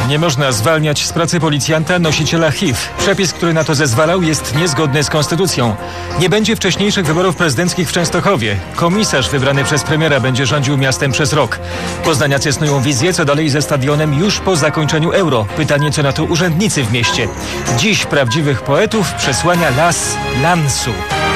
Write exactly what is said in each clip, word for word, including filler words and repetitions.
Nie można zwalniać z pracy policjanta nosiciela H I V. Przepis, który na to zezwalał, jest niezgodny z konstytucją. Nie będzie wcześniejszych wyborów prezydenckich w Częstochowie. Komisarz wybrany przez premiera będzie rządził miastem przez rok. Poznaniacy snują wizję, co dalej ze stadionem już po zakończeniu Euro. Pytanie, co na to urzędnicy w mieście. Dziś prawdziwych poetów przesłania las lansu.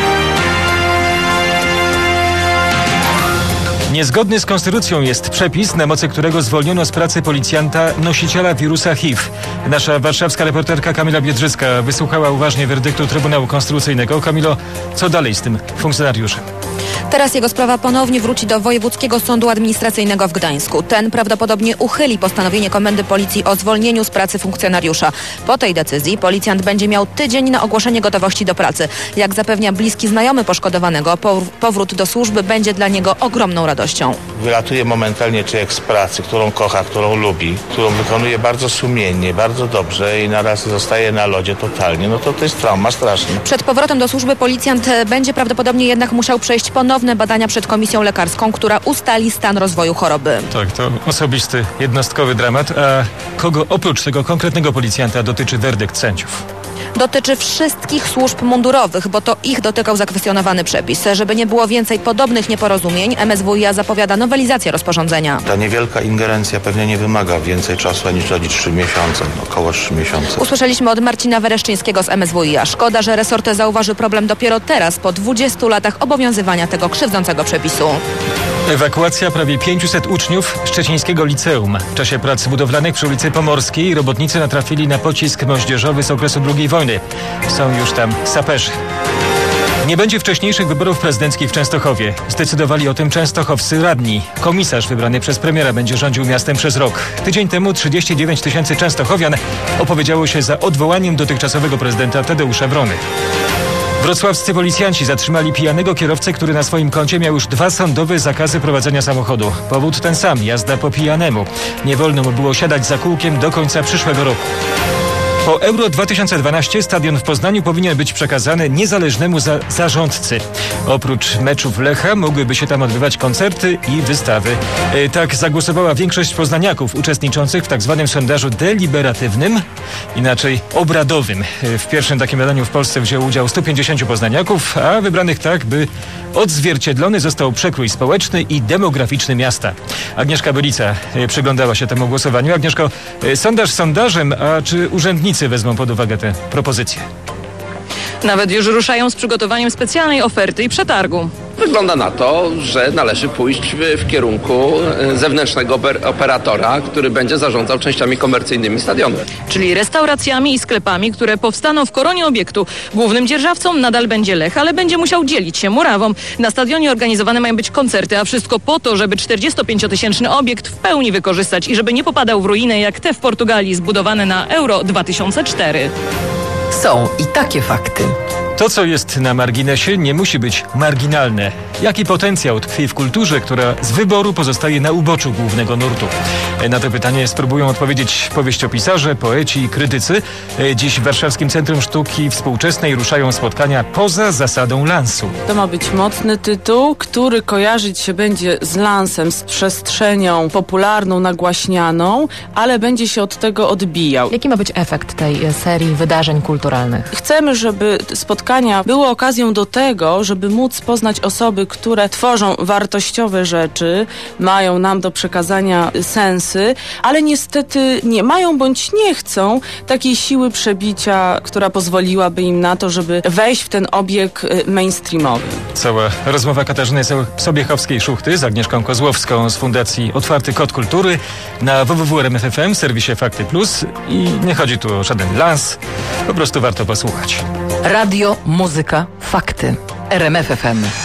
Niezgodny z konstytucją jest przepis, na mocy którego zwolniono z pracy policjanta nosiciela wirusa H I V. Nasza warszawska reporterka Kamila Biedrzycka wysłuchała uważnie werdyktu Trybunału Konstytucyjnego. Kamilo, co dalej z tym funkcjonariuszem? Teraz jego sprawa ponownie wróci do Wojewódzkiego Sądu Administracyjnego w Gdańsku. Ten prawdopodobnie uchyli postanowienie Komendy Policji o zwolnieniu z pracy funkcjonariusza. Po tej decyzji policjant będzie miał tydzień na ogłoszenie gotowości do pracy. Jak zapewnia bliski znajomy poszkodowanego, powrót do służby będzie dla niego ogromną radością. Wylatuje momentalnie człowiek z pracy, którą kocha, którą lubi, którą wykonuje bardzo sumiennie, bardzo dobrze i naraz zostaje na lodzie totalnie. No to to jest trauma straszna. Przed powrotem do służby policjant będzie prawdopodobnie jednak musiał przejść ponowne badania przed komisją lekarską, która ustali stan rozwoju choroby. Tak, to osobisty, jednostkowy dramat. A kogo oprócz tego konkretnego policjanta dotyczy werdykt sędziów? Dotyczy wszystkich służb mundurowych, bo to ich dotykał zakwestionowany przepis. Żeby nie było więcej podobnych nieporozumień, M S W i A zapowiada nowelizację rozporządzenia. Ta niewielka ingerencja pewnie nie wymaga więcej czasu niż trzy miesiące, około trzy miesiące. Usłyszeliśmy od Marcina Wereszczyńskiego z M S W i A. Szkoda, że resort zauważy problem dopiero teraz, po dwudziestu latach obowiązywania tego krzywdzącego przepisu. Ewakuacja prawie pięciuset uczniów szczecińskiego liceum. W czasie prac budowlanych przy ulicy Pomorskiej robotnicy natrafili na pocisk moździerzowy z okresu drugiej wojny. Są już tam saperzy. Nie będzie wcześniejszych wyborów prezydenckich w Częstochowie. Zdecydowali o tym częstochowscy radni. Komisarz wybrany przez premiera będzie rządził miastem przez rok. Tydzień temu trzydzieści dziewięć tysięcy częstochowian opowiedziało się za odwołaniem dotychczasowego prezydenta Tadeusza Wrony. Wrocławscy policjanci zatrzymali pijanego kierowcę, który na swoim koncie miał już dwa sądowe zakazy prowadzenia samochodu. Powód ten sam, jazda po pijanemu. Nie wolno mu było siadać za kółkiem do końca przyszłego roku. Po Euro dwa tysiące dwanaście stadion w Poznaniu powinien być przekazany niezależnemu za zarządcy. Oprócz meczów Lecha mogłyby się tam odbywać koncerty i wystawy. E, tak zagłosowała większość poznaniaków uczestniczących w tak zwanym sondażu deliberatywnym, inaczej obradowym. E, w pierwszym takim badaniu w Polsce wzięło udział stu pięćdziesięciu poznaniaków, a wybranych tak, by odzwierciedlony został przekrój społeczny i demograficzny miasta. Agnieszka Bylica e, przyglądała się temu głosowaniu. Agnieszko, e, sondaż sondażem, a czy urzędnicy wezmą pod uwagę tę propozycję? Nawet już ruszają z przygotowaniem specjalnej oferty i przetargu. Wygląda na to, że należy pójść w, w kierunku zewnętrznego operatora, który będzie zarządzał częściami komercyjnymi stadionu. Czyli restauracjami i sklepami, które powstaną w koronie obiektu. Głównym dzierżawcą nadal będzie Lech, ale będzie musiał dzielić się murawą. Na stadionie organizowane mają być koncerty, a wszystko po to, żeby czterdziestopięciotysięczny obiekt w pełni wykorzystać i żeby nie popadał w ruinę jak te w Portugalii zbudowane na Euro dwa tysiące cztery. Są i takie fakty. To, co jest na marginesie, nie musi być marginalne. Jaki potencjał tkwi w kulturze, która z wyboru pozostaje na uboczu głównego nurtu? Na to pytanie spróbują odpowiedzieć powieściopisarze, poeci i krytycy. Dziś w Warszawskim Centrum Sztuki Współczesnej ruszają spotkania poza zasadą lansu. To ma być mocny tytuł, który kojarzyć się będzie z lansem, z przestrzenią popularną, nagłaśnianą, ale będzie się od tego odbijał. Jaki ma być efekt tej serii wydarzeń kulturalnych? Chcemy, żeby spotkania były okazją do tego, żeby móc poznać osoby, które tworzą wartościowe rzeczy, mają nam do przekazania sensy, ale niestety nie mają bądź nie chcą takiej siły przebicia, która pozwoliłaby im na to, żeby wejść w ten obieg mainstreamowy. Cała rozmowa Katarzyny Sobiechowskiej-Szuchty z Agnieszką Kozłowską z Fundacji Otwarty Kod Kultury na w w w kropka r m f f m, serwisie Fakty Plus. I nie chodzi tu o żaden lans, po prostu warto posłuchać. Radio, muzyka, fakty. R M F F M.